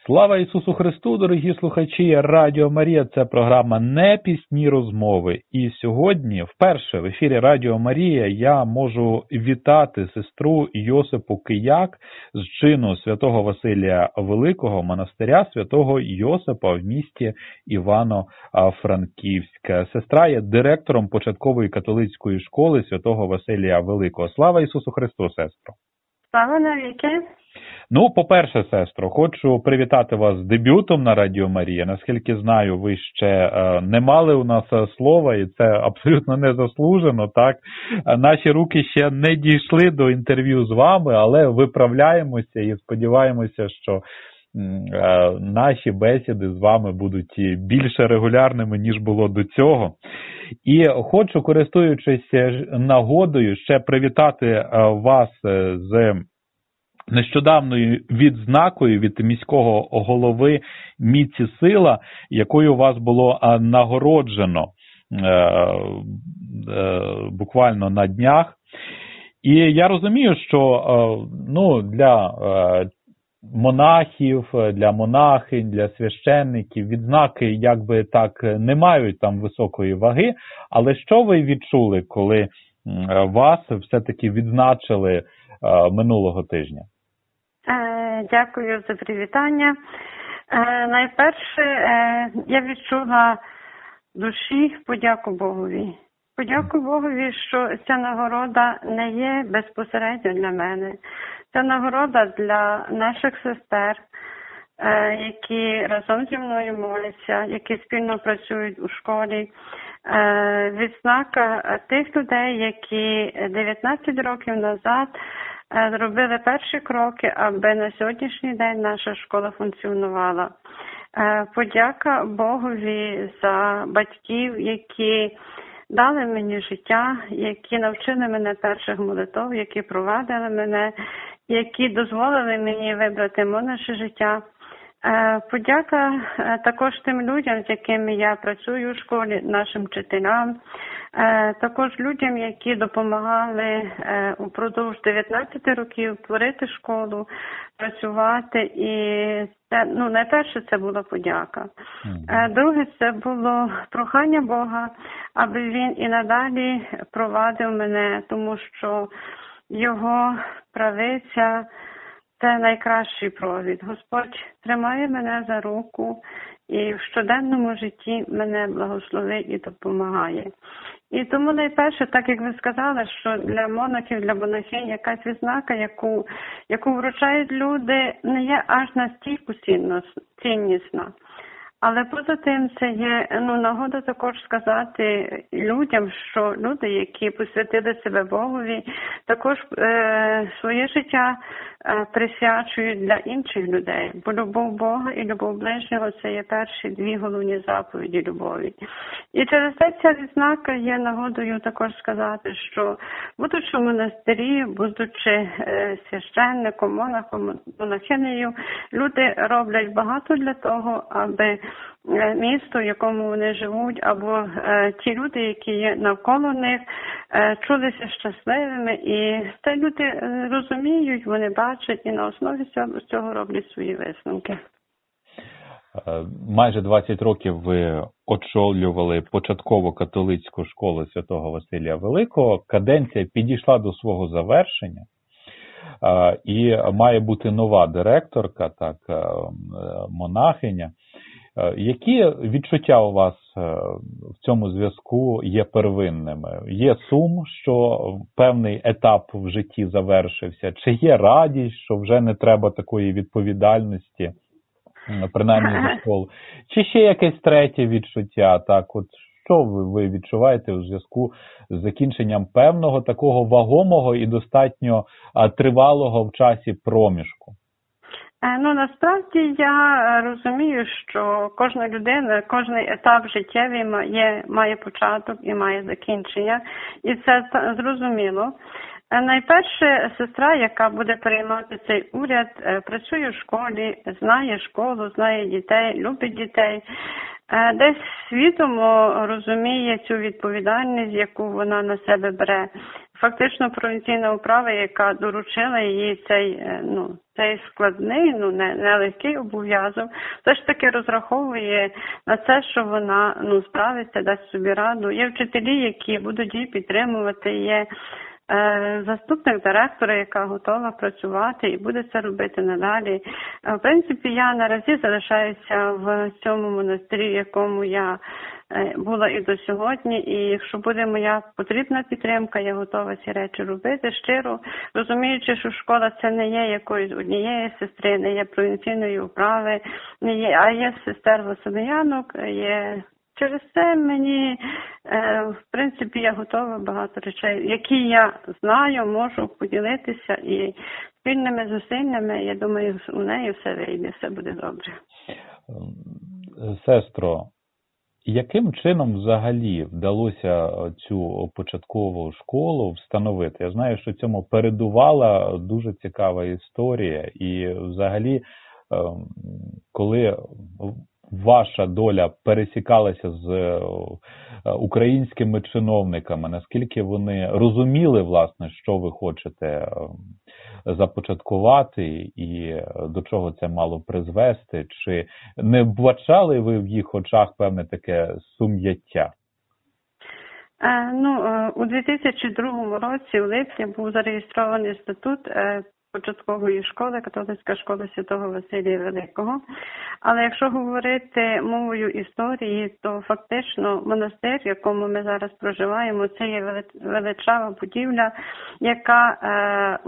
Слава Ісусу Христу, дорогі слухачі! Радіо Марія – це програма «Не пісні розмови». І сьогодні, вперше в ефірі Радіо Марія, я можу вітати сестру Йосипу Кияк з чину святого Василія Великого, монастиря святого Йосипа в місті Івано-Франківськ. Сестра є директором початкової католицької школи святого Василія Великого. Слава Ісусу Христу, сестро! Слава навіки! Ну, по-перше, сестро, хочу привітати вас з дебютом на Радіо Марія. Наскільки знаю, ви ще не мали у нас слова, і це абсолютно незаслужено, так? Наші руки ще не дійшли до інтерв'ю з вами, але виправляємося і сподіваємося, що наші бесіди з вами будуть більше регулярними, ніж було до цього. І хочу, користуючись нагодою, ще привітати вас з нещодавною відзнакою від міського голови Міці Сила, якою вас було нагороджено буквально на днях. І я розумію, що для монахів, для монахинь, для священників відзнаки якби так не мають там високої ваги, але що ви відчули, коли вас все-таки відзначили минулого тижня? Дякую за привітання. Найперше, я відчула в душі подяку Богові. Подяку Богові, що ця нагорода не є безпосередньо для мене. Це нагорода для наших сестер, які разом зі мною моляться, які спільно працюють у школі. Відзнака тих людей, які 19 років назад зробили перші кроки, аби на сьогоднішній день наша школа функціонувала. Подяка Богові за батьків, які дали мені життя, які навчили мене перших молитов, які провадили мене, які дозволили мені вибрати монаше життя. Подяка також тим людям, з якими я працюю у школі, нашим вчителям, також людям, які допомагали упродовж 19 років творити школу, працювати. І це, найперше, це була подяка. Друге, це було прохання Бога, аби Він і надалі провадив мене, тому що Його правиця – це найкращий провід. Господь тримає мене за руку і в щоденному житті мене благословить і допомагає. І тому найперше, так як ви сказали, що для монахів, для монахинь якась відзнака, яку вручають люди, не є аж настільки ціннісна. Але поза тим це є нагода також сказати людям, що люди, які посвятили себе Богові, також своє життя присвячують для інших людей. Бо любов Бога і любов ближнього – це є перші дві головні заповіді любові. І через це ця відзнака є нагодою також сказати, що будучи в монастирі, будучи священником, монахом, монахинею, люди роблять багато для того, аби місто, в якому вони живуть, або ті люди, які є навколо них, чулися щасливими. І це люди розуміють, вони бачать і на основі цього роблять свої висновки. Майже 20 років ви очолювали початкову католицьку школу святого Василія Великого. Каденція підійшла до свого завершення. І має бути нова директорка, так, монахиня. Які відчуття у вас в цьому зв'язку є первинними? Є сум, що певний етап в житті завершився? Чи є радість, що вже не треба такої відповідальності, принаймні за школу? Чи ще якесь третє відчуття? Так, от що ви відчуваєте у зв'язку з закінченням певного такого вагомого і достатньо тривалого в часі проміжку? Насправді я розумію, що кожна людина, кожний етап життєвий має початок і має закінчення. І це зрозуміло. Найперше, сестра, яка буде переймати цей уряд, працює в школі, знає школу, знає дітей, любить дітей. Десь свідомо розуміє цю відповідальність, яку вона на себе бере. фактично провінційна управа, яка доручила їй цей складний, нелегкий обов'язок, все ж таки розраховує на це, що вона справиться, дасть собі раду. Є вчителі, які будуть її підтримувати, є заступник директора, яка готова працювати і буде це робити надалі. В принципі, я наразі залишаюся в цьому монастирі, в якому я була і до сьогодні, і якщо буде моя потрібна підтримка, я готова ці речі робити щиро, розуміючи, що школа це не є якоїсь однієї сестри, не є провінційної управи, не є, а є сестер Василянок, є. Через це мені, в принципі, я готова багато речей, які я знаю, можу поділитися, і спільними зусиллями, я думаю, у неї все вийде, все буде добре. Сестро, яким чином взагалі вдалося цю початкову школу встановити? Я знаю, що цьому передувала дуже цікава історія, і взагалі, коли ваша доля пересікалася з українськими чиновниками, наскільки вони розуміли, власне, що ви хочете започаткувати і до чого це мало призвести? Чи не бачали ви в їх очах певне таке сум'яття? У 2002 році в липні був зареєстрований статут початкової школи, католицька школа Святого Василія Великого. Але якщо говорити мовою історії, то фактично монастир, в якому ми зараз проживаємо, це є величава будівля, яка у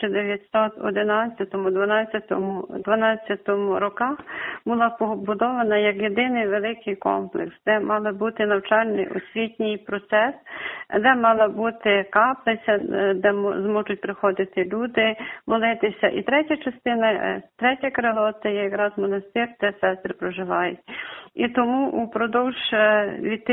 1911-12 роках була побудована як єдиний великий комплекс, де мала бути навчальний освітній процес, де мала бути каплиця, де зможуть приходити люди, молитися. І третя частина, третє крило, це є якраз монастир, де сестри проживають. І тому упродовж від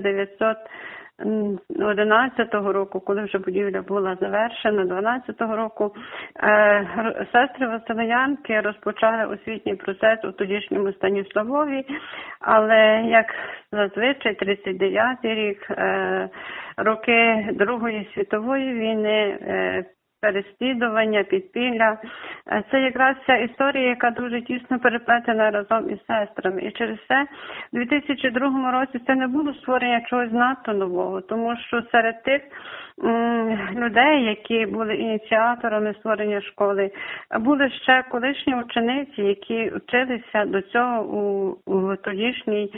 1911 року, коли вже будівля була завершена, 12 року, сестри Василянки розпочали освітній процес у тодішньому Станіславові, але, як зазвичай, 39-й рік, роки Другої світової війни, переслідування, підпілля. Це якраз ця історія, яка дуже тісно переплетена разом із сестрами. І через це у 2002 році це не було створення чогось надто нового, тому що серед тих людей, які були ініціаторами створення школи, були ще колишні учениці, які вчилися до цього у тодішній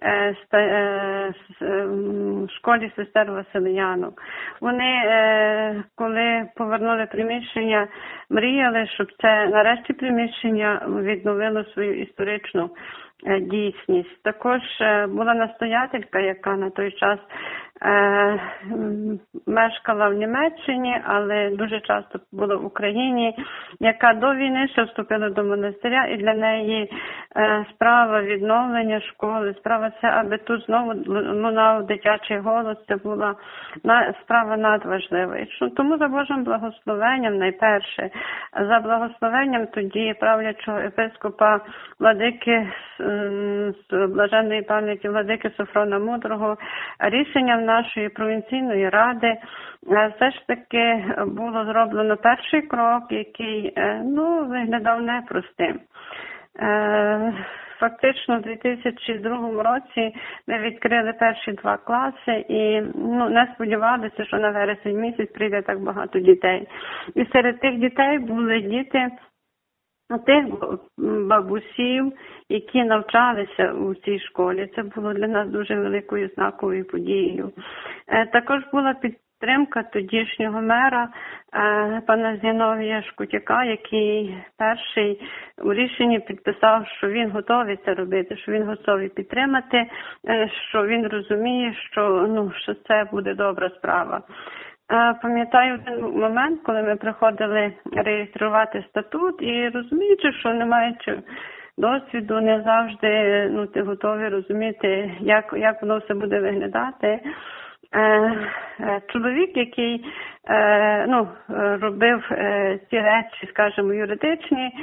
школі сестер Василянок. Вони, коли повернули приміщення, мріяли, щоб це нарешті приміщення відновило свою історичну дійсність. Також була настоятелька, яка на той час мешкала в Німеччині, але дуже часто була в Україні, яка до війни ще вступила до монастиря, і для неї справа відновлення школи, справа це, аби тут знову лунав дитячий голос, це була справа надважлива. Тому за Божим благословенням, найперше, за благословенням тоді правлячого епископа владики з блаженної пам'яті владики Софрона Мудрого, рішенням нашої провінційної ради все ж таки було зроблено перший крок, який виглядав непростим. Фактично у 2002 році ми відкрили перші 2 класи і не сподівалися, що на вересень місяць прийде так багато дітей. І серед тих дітей були діти тих бабусів, які навчалися у цій школі. Це було для нас дуже великою знаковою подією. Також була підтримка тодішнього мера пана Зіновія Шкутяка, який перший у рішенні підписав, що він готовий це робити, що він готовий підтримати, що він розуміє, що це буде добра справа. Пам'ятаю один момент, коли ми приходили реєструвати статут і розуміючи, що не маючи досвіду, не завжди ти готовий розуміти, як воно все буде виглядати. Чоловік, який робив ці речі, скажімо, юридичні,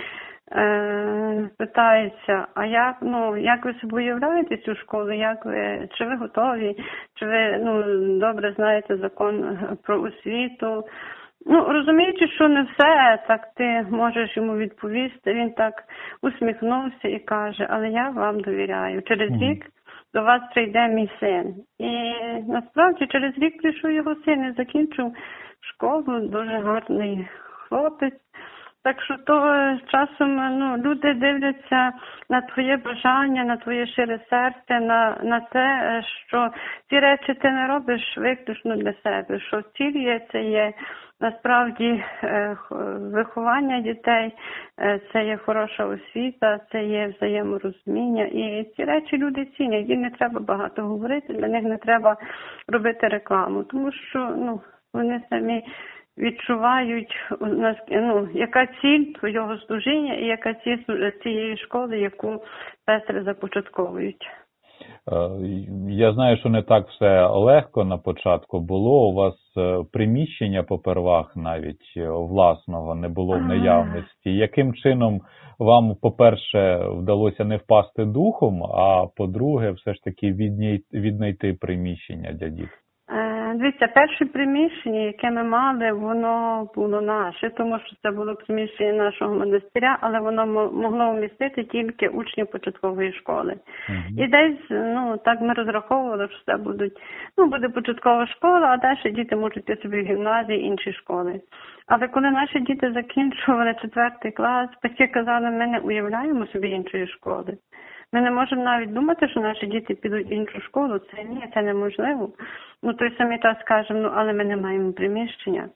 питаються, а як ви собі уявляєте цю школу, чи ви готові, чи ви добре знаєте закон про освіту. Розуміючи, що не все, так ти можеш йому відповісти. Він так усміхнувся і каже, але я вам довіряю. Через рік до вас прийде мій син. І насправді через рік прийшов його син і закінчив школу, дуже гарний хлопець. Так що часом люди дивляться на твоє бажання, на твоє щире серце, на те, що ці речі ти не робиш виключно для себе, що ціль це є насправді виховання дітей, це є хороша освіта, це є взаєморозуміння. І ці речі люди цінять, їм не треба багато говорити, для них не треба робити рекламу, тому що вони самі відчувають, яка ціль твого служіння і яка ціль цієї школи, яку сестри започатковують. Я знаю, що не так все легко на початку було. У вас приміщення попервах навіть власного не було в наявності. Яким чином вам, по-перше, вдалося не впасти духом, а по-друге, все ж таки віднайти приміщення для дітей? Дивіться, перше приміщення, яке ми мали, воно було наше, тому що це було приміщення нашого монастиря, але воно могло вмістити тільки учнів початкової школи. І десь, так ми розраховували, що це буде початкова школа, а далі діти можуть йти собі в гімназії, інші школи. Але коли наші діти закінчували 4 клас, батьки казали, ми не уявляємо собі іншої школи. Ми не можемо навіть думати, що наші діти підуть в іншу школу. Це неможливо. Той самий час кажемо, але ми не маємо приміщення.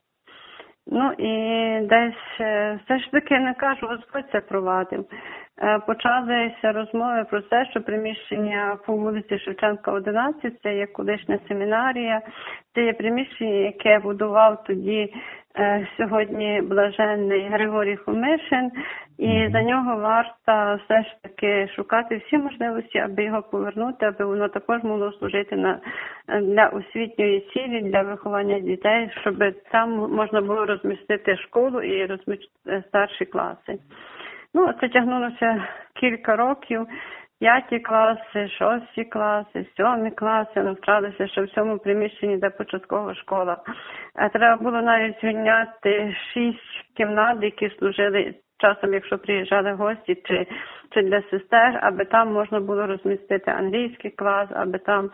І десь, все ж таки, не кажу, Господь це провадив. Почалися розмови про те, що приміщення по вулиці Шевченка, 11, це є колишня семінарія, це є приміщення, яке будував тоді сьогодні блаженний Григорій Хомишин, і за нього варто все ж таки шукати всі можливості, аби його повернути, аби воно також могло служити для освітньої цілі, для виховання дітей, щоб там можна було розмістити школу і розмістити старші класи. Це тягнулося кілька років. 5 класи, 6 класи, 7 класи навчалися ще в цьому приміщенні, де початкова школа. Треба було навіть звільняти 6 кімнат, які служили часом, якщо приїжджали гості, чи для сестер, аби там можна було розмістити англійський клас, аби там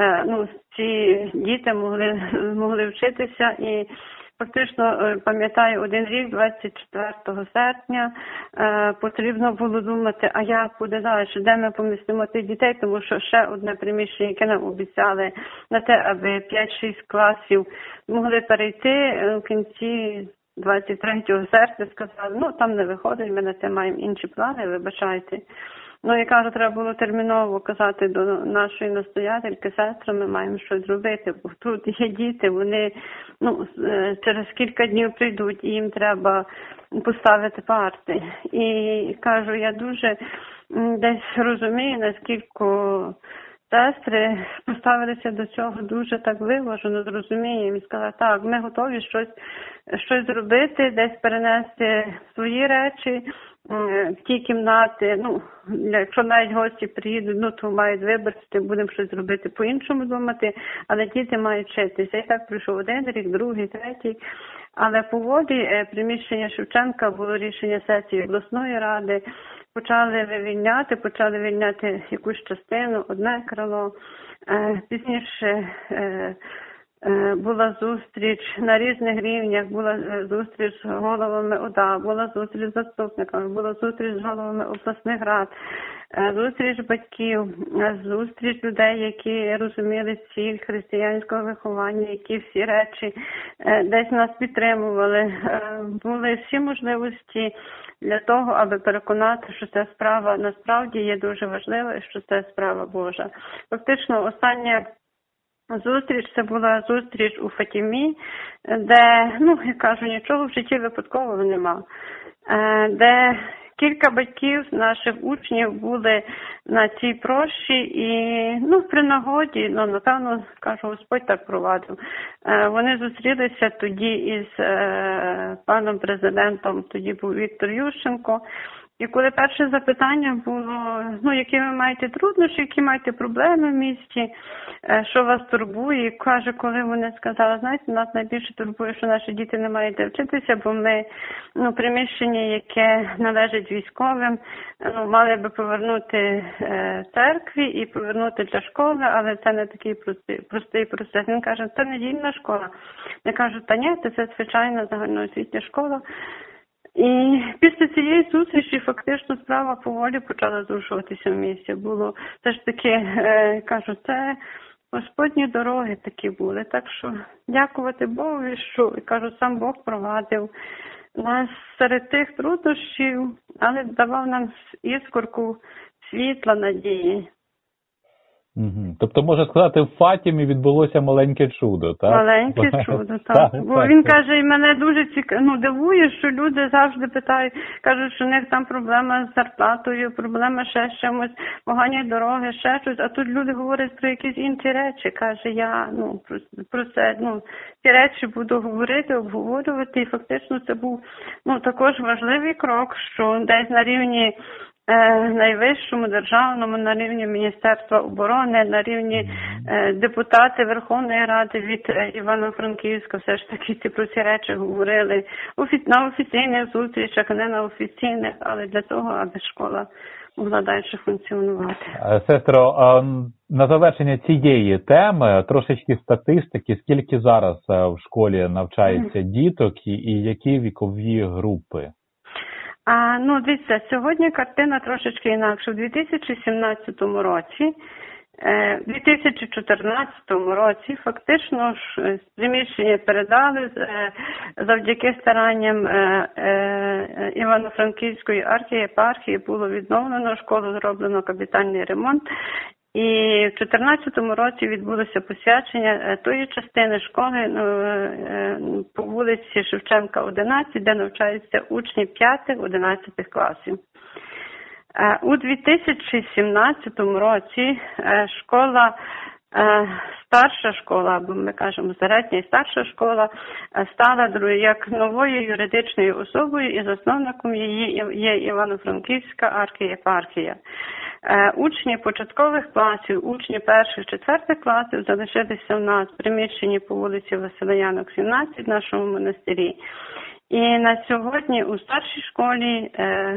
ці діти могли вчитися. І фактично, пам'ятаю, один рік, 24 серпня, потрібно було думати, а як буде далі, де ми помістимо тих дітей, тому що ще одне приміщення, яке нам обіцяли на те, аби 5-6 класів могли перейти в кінці 23 серпня, сказали, там не виходить, ми на це маємо інші плани, вибачайте. Я кажу, треба було терміново казати до нашої настоятельки, сестри, ми маємо щось зробити, бо тут є діти, вони через кілька днів прийдуть, і їм треба поставити парти. І кажу, я дуже десь розумію, наскільки сестри поставилися до цього дуже так виважено, з розумінням і сказали, так, ми готові щось зробити, десь перенести свої речі в ті кімнати. Якщо навіть гості приїдуть, то мають вибрати, будемо щось робити по-іншому думати, але діти мають вчитися. І так пройшов 1 рік, 2, 3. Але поволі приміщення Шевченка було рішення сесії обласної ради, почали вивільняти якусь частину, одне крило. Пізніше була зустріч на різних рівнях, була зустріч з головами ОДА, була зустріч з заступниками, була зустріч з головами обласних рад, зустріч батьків, зустріч людей, які розуміли ціль християнського виховання, які всі речі десь нас підтримували. Були всі можливості для того, аби переконати, що ця справа насправді є дуже важлива і що це справа Божа. Фактично, остання зустріч, це була зустріч у Фатімі, де, я кажу, нічого в житті випадкового нема, де кілька батьків наших учнів були на цій прощі і, при нагоді, напевно, кажу, Господь так провадив. Вони зустрілися тоді із паном президентом, тоді був Віктор Ющенко, І коли перше запитання було, які ви маєте труднощі, які маєте проблеми в місті, що вас турбує, і каже, коли вони сказали, знаєте, нас найбільше турбує, що наші діти не мають де вчитися, бо ми, приміщення, яке належить військовим, мали би повернути церкві і повернути для школи, але це не такий простий процес. Він каже, це недільна школа. Я кажу, та ні, це звичайна загальноосвітня школа. І після цієї зустрічі фактично справа поволі почала зрушуватися в місті. Було все ж таки, кажу, це Господні дороги такі були. Так що дякувати Богу, що, кажу, сам Бог провадив нас серед тих труднощів, але давав нам іскорку світла, надії. Угу. Тобто, можна сказати, в Фатімі відбулося маленьке чудо, так? Маленьке чудо, так. Бо він каже, і мене дуже дивує, що люди завжди питають, кажуть, що в них там проблема з зарплатою, проблема ще з чимось, погані дороги, ще щось, а тут люди говорять про якісь інші речі. Каже, я про це, ці речі буду говорити, обговорювати, і фактично це був також важливий крок, що десь на рівні найвищому державному, на рівні Міністерства оборони, на рівні депутати Верховної Ради від Івано-Франківська все ж таки про ці речі говорили на офіційних зустрічах, не на офіційних, але для того, аби школа могла далі функціонувати. Сестро, на завершення цієї теми трошечки статистики, скільки зараз в школі навчається діток і які вікові групи? Дивіться, сьогодні картина трошечки інакша. У 2017 році, в 2014 році фактично ж приміщення передали завдяки старанням Івано-Франківської архієпархії було відновлено, школу зроблено капітальний ремонт. І в 2014 році відбулося посвячення тої частини школи по вулиці Шевченка, 11, де навчаються учні 5-11 класів. У 2017 році школа, старша школа, або ми кажемо середня і старша школа, стала як новою юридичною особою і засновником її є Івано-Франківська архієпархія. Учні початкових класів, учні перших-четвертих класів залишилися у нас в приміщенні по вулиці Василянок, 17 в нашому монастирі. І на сьогодні у старшій школі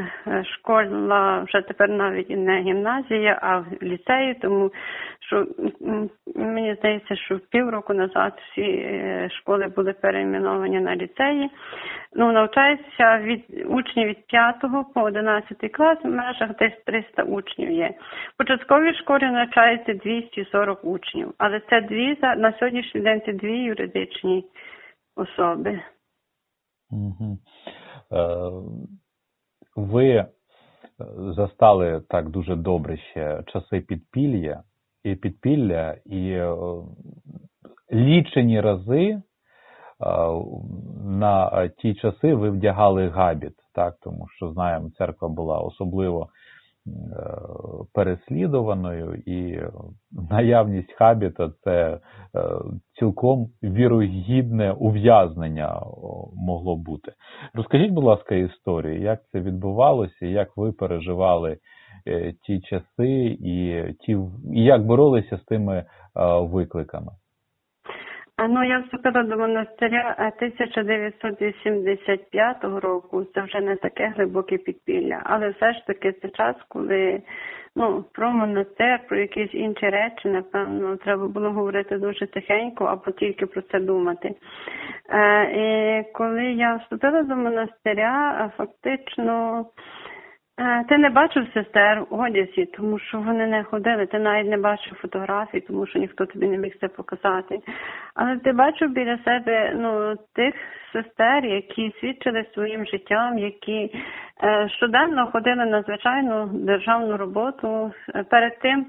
школа вже тепер навіть не гімназія, а в ліцеї, тому що мені здається, що півроку назад всі школи були перейменовані на ліцеї. Навчаються учні від 5 по 11 клас, в межах десь 300 учнів є. В початковій школі навчається 240 учнів, але це на сьогоднішній день це дві юридичні особи. Угу. Ви застали так дуже добре ще часи підпілля і лічені рази на ті часи ви вдягали габіт, так, тому що, знаємо, церква була особливо переслідуваною, і наявність хабіта – це цілком вірогідне ув'язнення могло бути. Розкажіть, будь ласка, історію, як це відбувалося, як ви переживали ті часи і як боролися з тими викликами? Я вступила до монастиря 1985 року, це вже не таке глибоке підпілля, але все ж таки це час, коли про монастир, про якісь інші речі, напевно, треба було говорити дуже тихенько або тільки про це думати. І коли я вступила до монастиря, фактично ти не бачив сестер у одязі, тому що вони не ходили, ти навіть не бачив фотографій, тому що ніхто тобі не міг це показати. Але ти бачив біля себе тих сестер, які свідчили своїм життям, які щоденно ходили на звичайну державну роботу, перед тим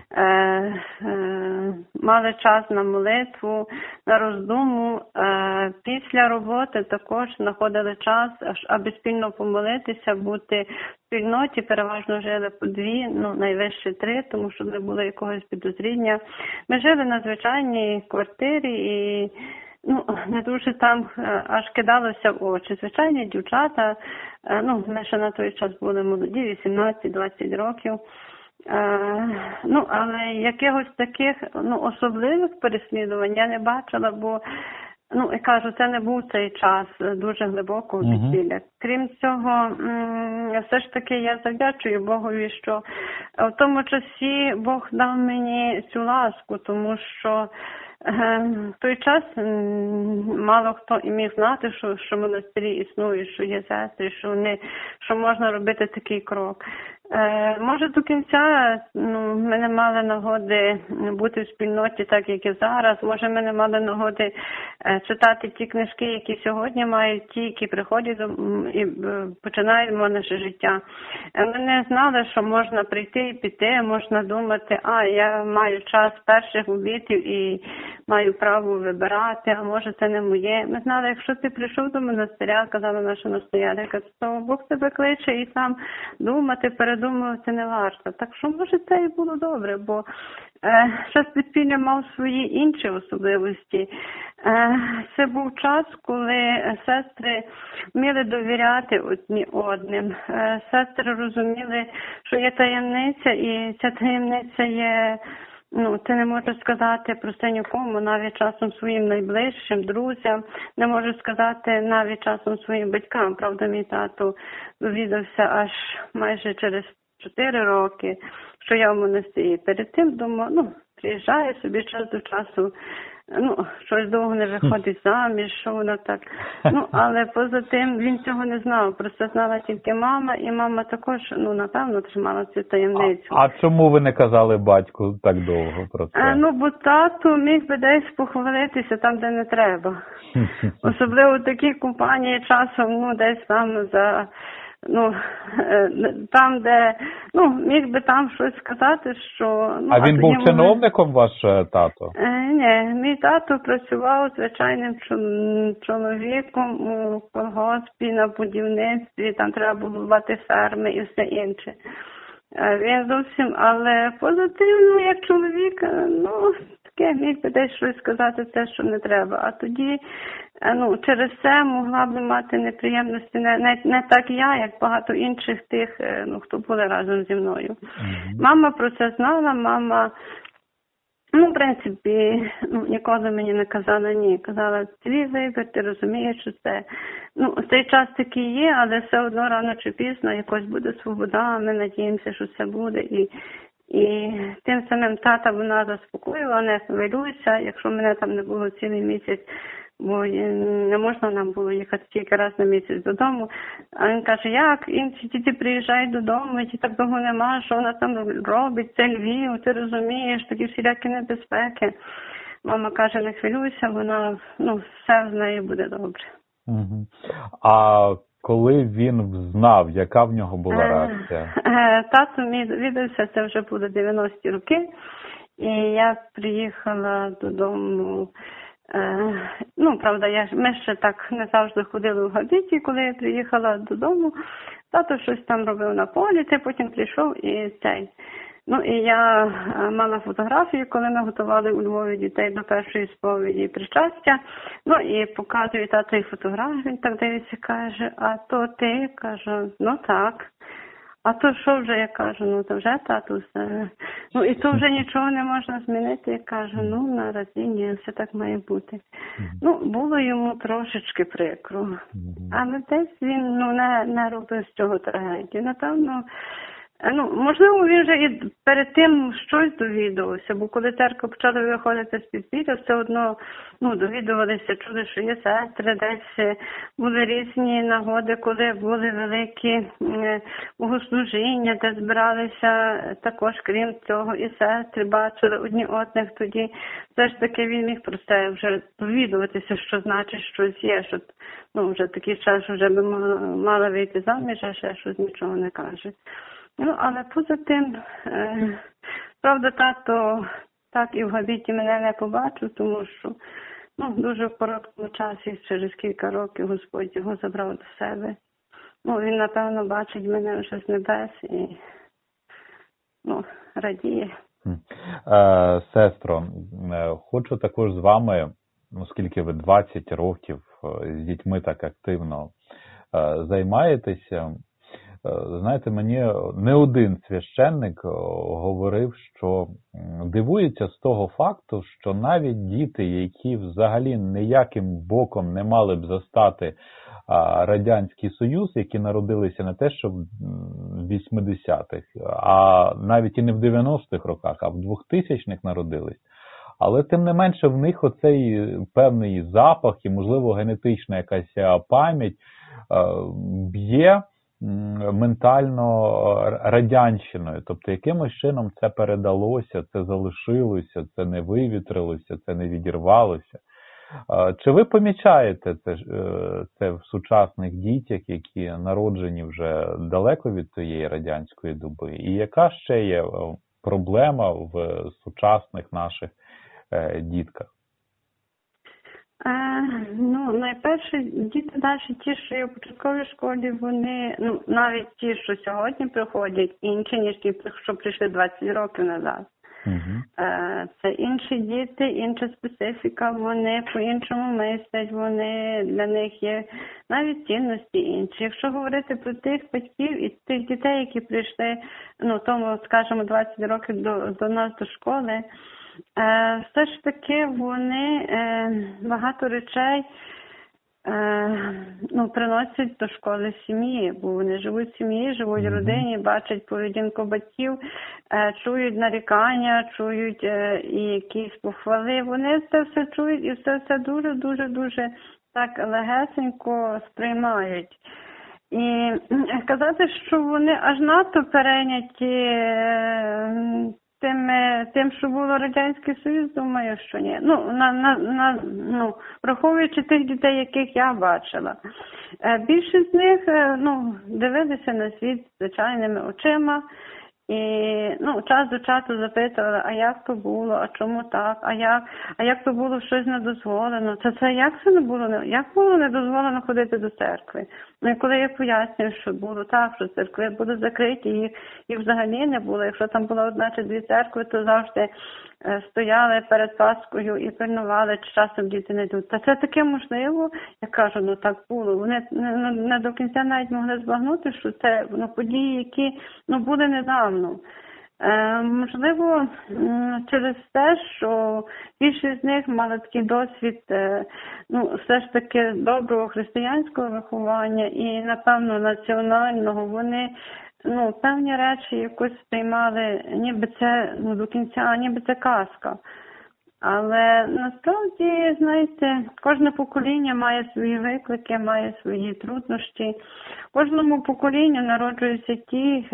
мали час на молитву, на роздуму. Після роботи також знаходили час, аби спільно помолитися, бути в спільноті. Переважно жили по 2, найвище 3, тому що не було якогось підозріння. Ми жили на звичайній квартирі і не дуже там аж кидалося в очі. Звичайні дівчата, ми ще на той час були молоді, 18-20 років. Але якихось таких особливих переслідувань я не бачила, бо я кажу, це не був цей час дуже глибокого весілля. Крім цього, все ж таки я завдячую Богові, що в тому часі Бог дав мені цю ласку, тому що в той час мало хто і міг знати, що монастирі існують, що є сестри, що можна робити такий крок. Може, до кінця ми не мали нагоди бути в спільноті, так як і зараз. Може, ми не мали нагоди читати ті книжки, які сьогодні мають ті, які приходять і починають наше життя. Ми не знали, що можна прийти і піти, можна думати, я маю час перших обітів і маю право вибирати, а може це не моє. Ми знали, якщо ти прийшов до монастиря, казала наша настоятелька, то Бог тебе кличе і там думати, передумувати не варто. Так що, може, це і було добре, бо час підпілля мав свої інші особливості. Це був час, коли сестри вміли довіряти одні одним. Сестри розуміли, що є таємниця, і ця таємниця є, ти не можеш сказати про це нікому, навіть часом своїм найближчим, друзям, не можеш сказати навіть часом своїм батькам. Правда, мій тато довідався аж майже через 4 роки, що я в монастирі. Перед тим думав, приїжджає собі час до часу, щось довго не виходить заміж, що вона так. Але поза тим він цього не знав. Про це знала тільки мама, і мама також, напевно, тримала цю таємницю. А чому ви не казали батьку так довго про це? Бо тато міг би десь похвалитися там, де не треба. Особливо в такій компанії часом, десь там там, де, міг би там щось сказати, що... А він був чиновником, ваш тато? Ні, мій тато працював звичайним чоловіком у колгоспі, на будівництві, там треба було бувати ферми і все інше. Він зовсім, але позитивно, як чоловік, таке міг би десь щось сказати, те, що не треба. А тоді, через це могла б мати неприємності не так я, як багато інших тих, хто були разом зі мною. Мама про це знала, мама, в принципі, ніколи мені не казала ні. Казала, твій вибір, ти розумієш, що це, цей час такий є, але все одно рано чи пізно якось буде свобода, ми надіємося, що це буде. І тим самим тата вона заспокоїла, не хвилюйся, якщо мене там не було цілий місяць, бо не можна нам було їхати тільки раз на місяць додому. А він каже, як? Інші діти приїжджають додому, і так довго нема, що вона там робить, це Львів, ти розумієш, такі всілякі небезпеки. Мама каже, не хвилюйся, вона, все з нею буде добре. А коли він знав, яка в нього була реакція? Тато мій довідався, це вже було 90-ті роки, і я приїхала додому. Правда, ми ще так не завжди ходили в габіті, коли я приїхала додому. Тато щось там робив на полі, потім прийшов і цей. І я мала фотографію, коли ми готували у Львові дітей до першої сповіді і причастя. І показую татові фотографію, він так дивиться, каже, а то ти? Кажу, так. А то що вже, я кажу, то вже тату все. І то вже нічого не можна змінити. Я кажу, наразі ні, все так має бути. Було йому трошечки прикро. Але десь він, не робив з цього трагедію. Напевно, можливо, він вже і перед тим щось довідувався, бо коли церква почала виходити з підпілля, все одно, довідувалися, чули, що є сестри, десь були різні нагоди, коли були великі богослужіння, де збиралися також, крім цього, і сестри, бачили одні одних, тоді все ж таки він міг про це вже довідуватися, що значить щось є, що, вже такий час, що вже би мала вийти заміж, а ще щось нічого не каже. Але поза тим, правда, тато так і в габіті мене не побачив, тому що дуже в короткому часі, через кілька років, Господь його забрав до себе. Він, напевно, бачить мене вже з небес і радіє. Сестро, хочу також з вами оскільки ви 20 років з дітьми так активно займаєтеся, знаєте, мені не один священник говорив, що дивується з того факту, що навіть діти, які взагалі ніяким боком не мали б застати Радянський Союз, які народилися не те, що в 80-х, а навіть і не в 90-х роках, а в 2000-х народились. Але тим не менше в них оцей певний запах і, можливо, генетична якась пам'ять б'є ментально радянщиною. Тобто якимось чином це передалося, це залишилося, це не вивітрилося, це не відірвалося. Чи ви помічаєте це в сучасних дітях, які народжені вже далеко від тієї радянської доби? І яка ще є проблема в сучасних наших дітках? Найперше, діти наші, ті, що є в початковій школі, вони, навіть ті, що сьогодні приходять, інші, ніж ті, що прийшли 20 років назад. Це інші діти, інша специфіка, вони по-іншому мислять, для них є навіть цінності інші. Якщо говорити про тих батьків і тих дітей, які прийшли, тому, скажімо, 20 років до нас, до школи, все ж таки вони багато речей приносять до школи сім'ї, бо вони живуть в сім'ї, живуть в родині, бачать поведінку батьків, чують нарікання, чують і якісь похвали. Вони це все чують і все дуже так легесенько сприймають. І казати, що вони аж надто перейняті тим, що було Радянський Союз, думаю, що ні. Враховуючи тих дітей, яких я бачила. Більшість з них, дивилися на світ звичайними очима. І, час до часу запитували, а як то було, а чому так, а як то було щось недозволено. Як було недозволено ходити до церкви? І коли я пояснюю, що було так, що церкви були закриті, їх взагалі не було. Якщо там була одна чи дві церкви, то завжди стояли перед Пасхою і пильнували, чи часом діти не йдуть. Та це таке можливо, я кажу, так було. Вони не до кінця навіть могли збагнути, що це події, які були недавно. Можливо, через те, що більшість з них мали такий досвід, все ж таки доброго християнського виховання і, напевно, національного, вони певні речі якось сприймали, ніби це до кінця, ніби це казка. Але насправді, знаєте, кожне покоління має свої виклики, має свої труднощі. Кожному поколінню народжуються ті,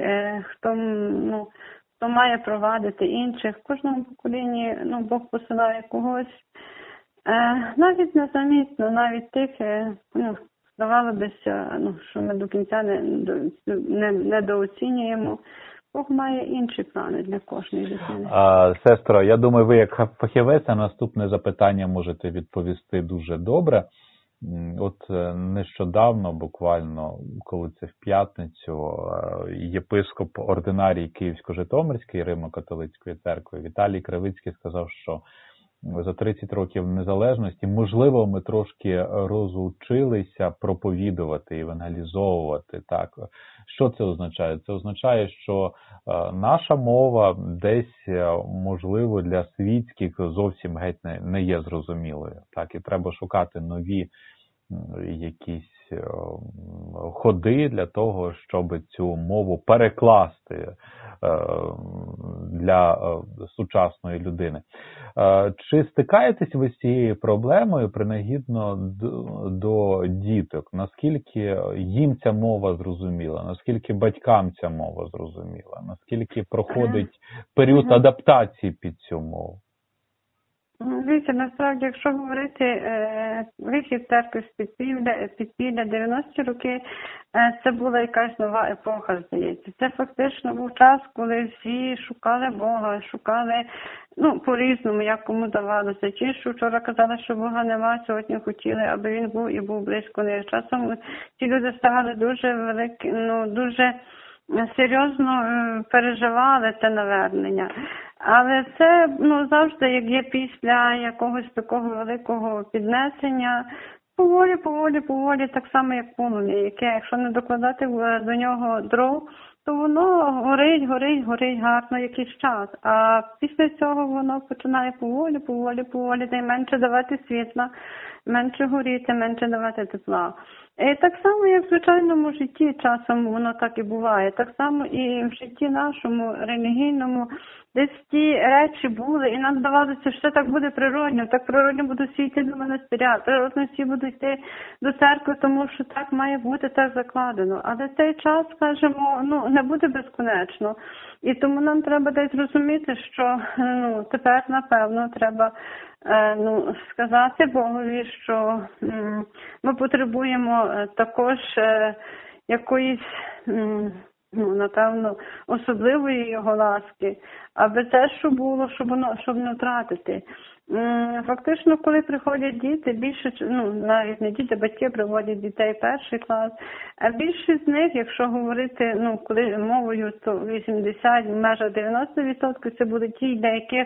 хто має провадити інших. В кожному поколінні Бог посилає когось. Навіть незамітно, навіть тих, здавалося, що ми до кінця недооцінюємо. Бог має інші плани для кожної дитини. Сестро, я думаю, ви як фахівець на наступне запитання можете відповісти дуже добре. От нещодавно, буквально, коли це в п'ятницю, єпископ ординарій Київсько-Житомирської Римо-католицької церкви Віталій Кривицький сказав, що за 30 років незалежності, можливо, ми трошки розучилися проповідувати, евангелізовувати. Так. Що це означає? Це означає, що наша мова десь, можливо, для світських зовсім геть не є зрозумілою. Так, і треба шукати нові якісь ходи для того, щоб цю мову перекласти для сучасної людини. Чи стикаєтесь ви з цією проблемою принагідно до діток? Наскільки їм ця мова зрозуміла? Наскільки батькам ця мова зрозуміла? Наскільки проходить період адаптації під цю мову? Дивіться, насправді, якщо говорити вихід церкви з підпілля 90-ті роки, це була якась нова епоха, здається. Це фактично був час, коли всі шукали Бога, шукали, по-різному, як кому давалося. Ті, що вчора казали, що Бога нема, сьогодні хотіли, аби він був і був близько них. Часом ці люди ставали дуже великі, дуже серйозно переживали це навернення. Але це завжди, як є після якогось такого великого піднесення, поволі, так само як полум'я, яке, якщо не докладати до нього дров, то воно горить гарно якийсь час. А після цього воно починає поволі, та й менше давати світла, менше горіти, менше давати тепла. І так само, як в звичайному житті, часом воно так і буває. Так само і в житті нашому, релігійному, десь ті речі були, і нам здавалося, що так буде природньо. Так природньо будуть всі йти до монастиря, природньо всі будуть йти до церкви, тому що так має бути, так закладено. Але цей час, скажімо, не буде безконечно. І тому нам треба десь розуміти, що тепер, напевно, треба сказати Богові, що ми потребуємо також якоїсь, напевно, особливої його ласки, аби те, що було, щоб не втратити. Фактично, коли приходять діти, більше, навіть не діти, батьки приводять дітей перший клас, а більшість з них, якщо говорити, коли мовою, то 80, в межах 90% це будуть ті, для яких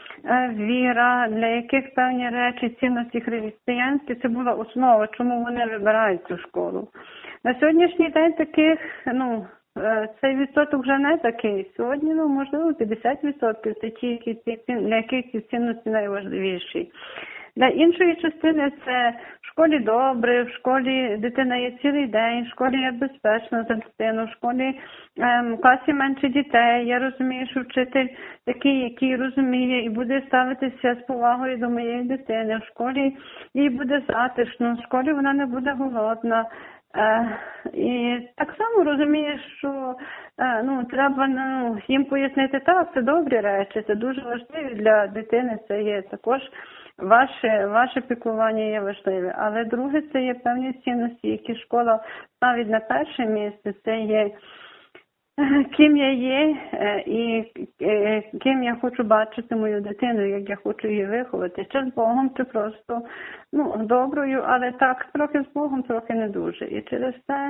віра, для яких певні речі, цінності християнські, це була основа, чому вони вибирають цю школу. На сьогоднішній день таких, цей відсоток вже не такий. Сьогодні, можливо, 50% це ті, для яких ці цінності найважливіші. Для іншої частини це в школі добре, в школі дитина є цілий день, в школі є безпечно за дитину, в школі в класі менше дітей. Я розумію, що вчитель такий, який розуміє і буде ставитися з повагою до моєї дитини. В школі їй буде затишно, в школі вона не буде голодна. І так само розумієш, що треба їм пояснити, так, це добрі речі, це дуже важливі для дитини, це є також ваше піклування є важливе. Але друге, це є певні цінності, які школа ставить на перше місце, це є ким я є і ким я хочу бачити мою дитину, як я хочу її виховати. Чи з Богом, чи просто доброю, але так, трохи з Богом, трохи не дуже. І через це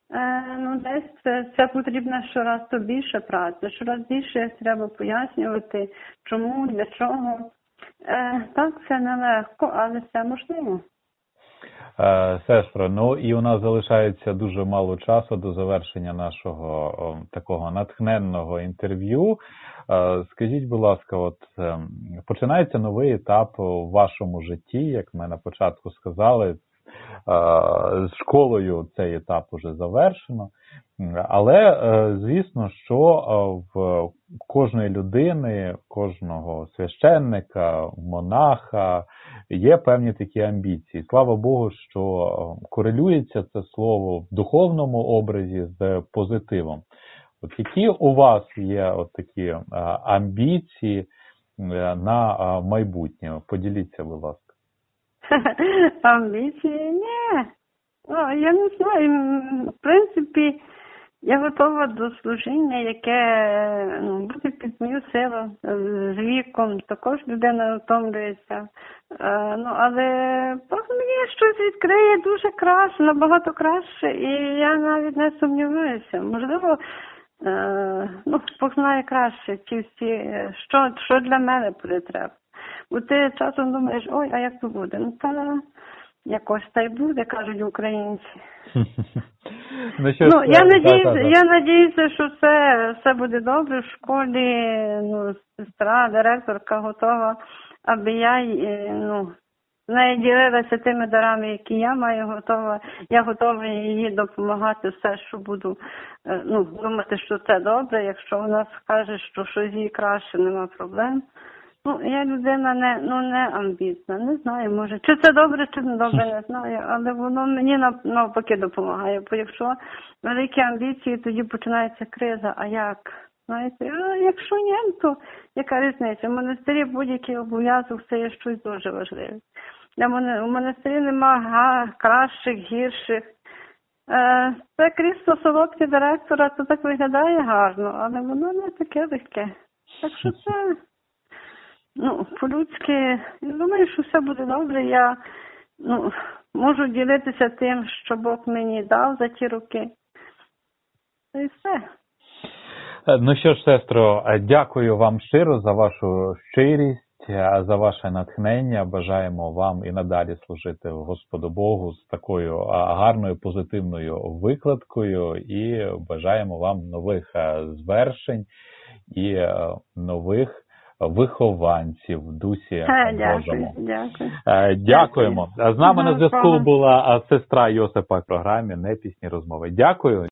десь це потрібна щораз то більше праці, щораз більше треба пояснювати, чому, для чого. Так, це нелегко, але це можливо. Сестро, і у нас залишається дуже мало часу до завершення нашого такого натхненного інтерв'ю. Скажіть, будь ласка, починається новий етап у вашому житті, як ми на початку сказали, з школою цей етап уже завершено. Але, звісно, що в кожної людини, кожного священника, монаха є певні такі амбіції. Слава Богу, що корелюється це слово в духовному образі з позитивом. Які у вас є такі амбіції на майбутнє? Поділіться, будь ласка. Амбіції? Ні. Я не знаю. В принципі, я готова до служіння, яке буде під мою силу з віком. Також людина втомлюється. Але Бог мені щось відкриє дуже краще, набагато краще. І я навіть не сумніваюся. Можливо, Бог знає краще, що для мене буде треба. Бо ти часом думаєш, а як то буде? Якось та й буде, кажуть українці. Я надіюся, що все буде добре в школі. Сестра, директорка готова, аби я з нею ділилася тими дарами, які я маю, я готова їй допомагати все, що буду думати, що це добре. Якщо вона скаже, що щось їй краще, нема проблем. Я людина не амбітна, не знаю, може, чи це добре, чи не добре, не знаю, але воно мені навпаки допомагає, бо якщо великі амбіції, тоді починається криза, а як? Знаєте, якщо ні, то яка різниця? В монастирі будь-який обов'язок, це є щось дуже важливе. У монастирі нема кращих, гірших. Це крісло солодке директора, то так виглядає гарно, але воно не таке легке. Так що це... по-людськи, я думаю, що все буде добре. Я можу ділитися тим, що Бог мені дав за ті роки. Це і все. Ну що ж, сестро, дякую вам щиро за вашу щирість, за ваше натхнення. Бажаємо вам і надалі служити Господу Богу з такою гарною позитивною викладкою і бажаємо вам нових звершень і нових вихованців в дусі Божому. Дякую. З нами на зв'язку була сестра Йосипа в програмі «Не пісні розмови». Дякую.